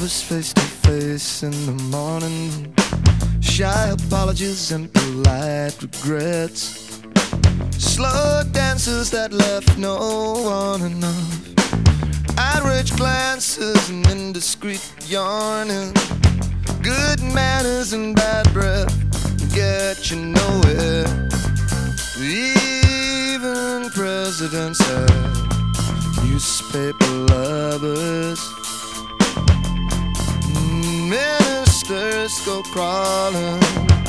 us face to face in the morning. Shy apologies and polite regrets. Slow dances that left no one enough. Outraged glances and indiscreet yarning. Good manners and bad breath get you nowhere. Even presidents have newspaper lovers. Ministers go crawling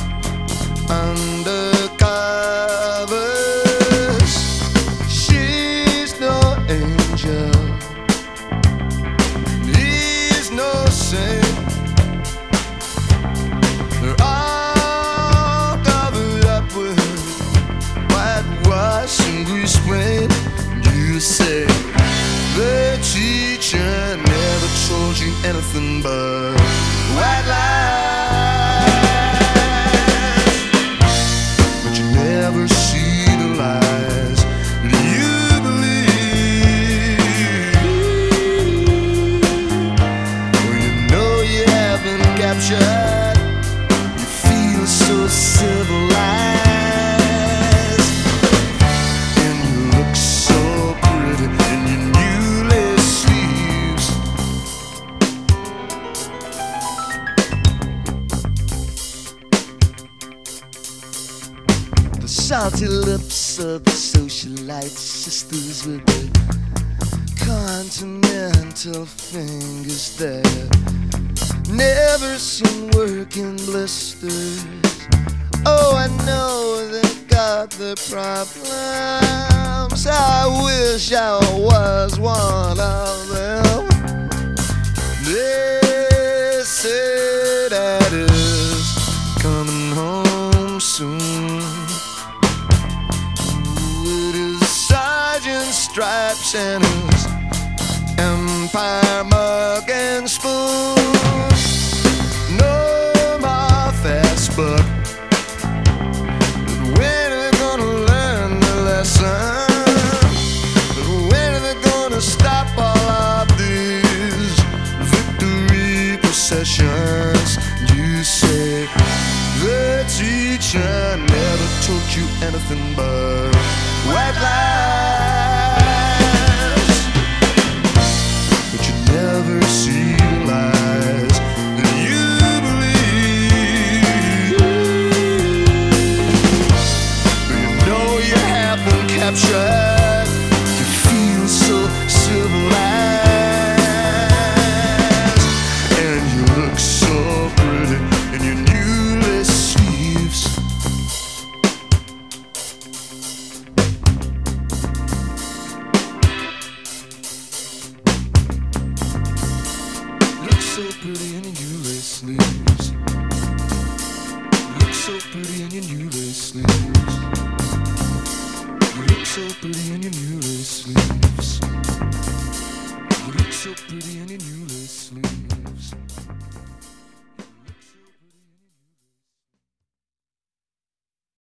under covers. She's no angel, he's no saint. They're all covered up with whitewash and grease paint. You say the teacher never told you anything but white lies, but you never see the lies that you believe. Well, you know you haven't captured. You feel so civilized, and you look so pretty in your new lace sleeves. The salty lips of the socialite sisters with the continental fingers there. Never seen work in blisters. Oh, I know they got their problems. I wish I was one of them. They say that is coming home soon with his sergeant stripes and his Empire mug and spoon. No more fast buck. But when are they gonna learn the lesson? But when are they gonna stop all of these victory processions? You say the teacher never taught you anything but white lies, but you never see the lies that you believe. But you know you haven't captured. You feel so civilized, and you look so pretty in your new lace sleeves. Look so pretty in your new lace sleeves. Look so pretty in your new lace sleeves. You look so pretty in your new lace sleeves. You look so pretty in your new lace sleeves.